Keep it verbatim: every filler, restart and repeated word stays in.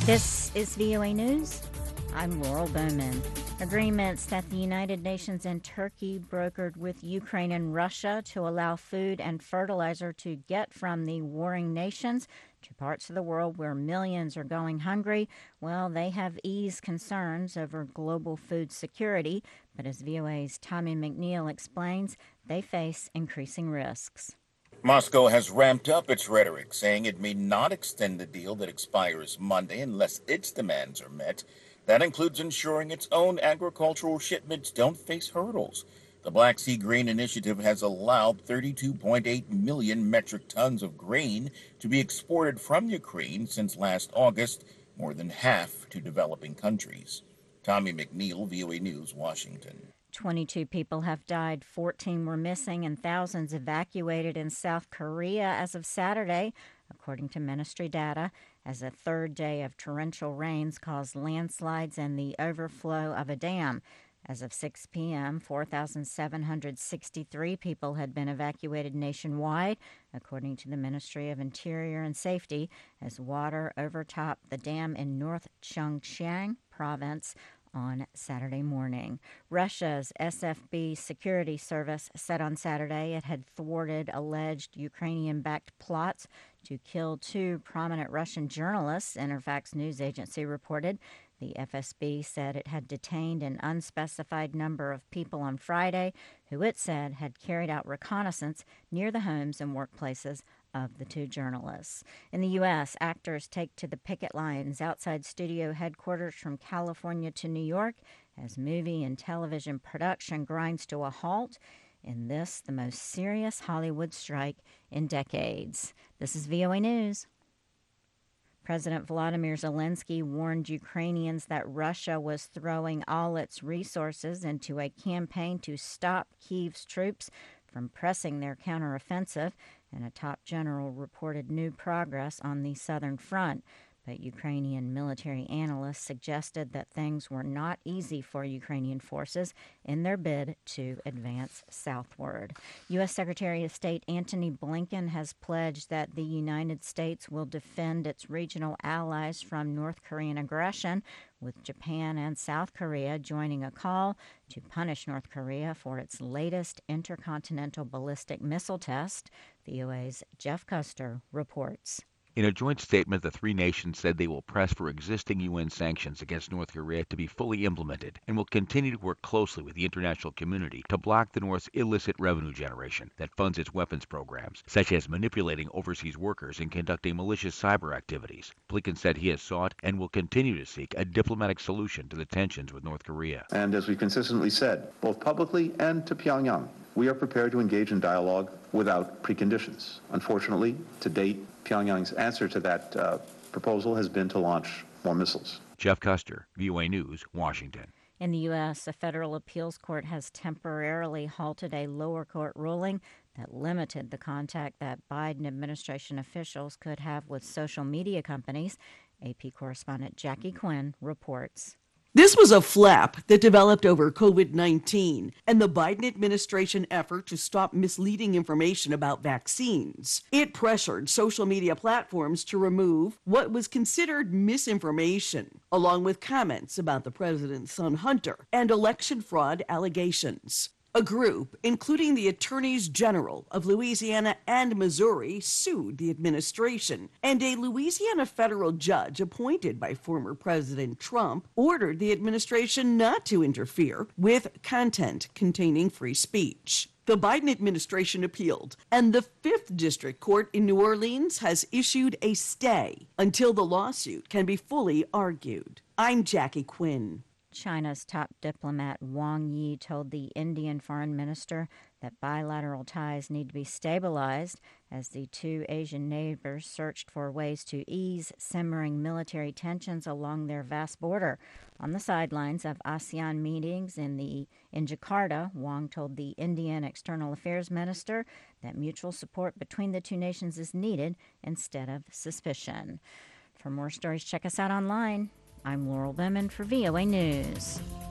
This is V O A News. I'm Laurel Bowman. Agreements that the United Nations and Turkey brokered with Ukraine and Russia to allow food and fertilizer to get from the warring nations to parts of the world where millions are going hungry, well, they have eased concerns over global food security. But as V O A's Tommy McNeil explains, they face increasing risks. Moscow has ramped up its rhetoric, saying it may not extend the deal that expires Monday unless its demands are met. That includes ensuring its own agricultural shipments don't face hurdles. The Black Sea Grain Initiative has allowed thirty-two point eight million metric tons of grain to be exported from Ukraine since last August, more than half to developing countries. Tommy McNeil, V O A News, Washington. twenty-two people have died, fourteen were missing, and thousands evacuated in South Korea as of Saturday, according to ministry data, as a third day of torrential rains caused landslides and the overflow of a dam. As of six p.m., four thousand seven hundred sixty-three people had been evacuated nationwide, according to the Ministry of Interior and Safety, as water overtopped the dam in North Cheongcheang province on Saturday morning. Russia's S F B security service said on Saturday it had thwarted alleged Ukrainian-backed plots to kill two prominent Russian journalists, Interfax news agency reported. The F S B said it had detained an unspecified number of people on Friday who it said had carried out reconnaissance near the homes and workplaces of the two journalists. In the U S, actors take to the picket lines outside studio headquarters from California to New York as movie and television production grinds to a halt. In this, the most serious Hollywood strike in decades. This is V O A News. President Volodymyr Zelensky warned Ukrainians that Russia was throwing all its resources into a campaign to stop Kyiv's troops from pressing their counteroffensive, and a top general reported new progress on the southern front. But Ukrainian military analysts suggested that things were not easy for Ukrainian forces in their bid to advance southward. U S. Secretary of State Antony Blinken has pledged that the United States will defend its regional allies from North Korean aggression, with Japan and South Korea joining a call to punish North Korea for its latest intercontinental ballistic missile test. V O A's Jeff Custer reports. In a joint statement, the three nations said they will press for existing U N sanctions against North Korea to be fully implemented and will continue to work closely with the international community to block the North's illicit revenue generation that funds its weapons programs, such as manipulating overseas workers and conducting malicious cyber activities. Blinken said he has sought and will continue to seek a diplomatic solution to the tensions with North Korea. And as we consistently said, both publicly and to Pyongyang, we are prepared to engage in dialogue without preconditions. Unfortunately, to date, Pyongyang's answer to that uh, proposal has been to launch more missiles. Jeff Custer, V O A News, Washington. In the U S, a federal appeals court has temporarily halted a lower court ruling that limited the contact that Biden administration officials could have with social media companies. A P correspondent Jackie Quinn reports. This was a flap that developed over COVID nineteen and the Biden administration effort to stop misleading information about vaccines. It pressured social media platforms to remove what was considered misinformation, along with comments about the president's son Hunter and election fraud allegations. A group, including the attorneys general of Louisiana and Missouri, sued the administration, and a Louisiana federal judge appointed by former President Trump ordered the administration not to interfere with content containing free speech. The Biden administration appealed, and the Fifth District Court in New Orleans has issued a stay until the lawsuit can be fully argued. I'm Jackie Quinn. China's top diplomat Wang Yi told the Indian foreign minister that bilateral ties need to be stabilized as the two Asian neighbors searched for ways to ease simmering military tensions along their vast border. On the sidelines of ASEAN meetings in the in Jakarta, Wang told the Indian External Affairs Minister that mutual support between the two nations is needed instead of suspicion. For more stories, check us out online. I'm Laurel Bowman for V O A News.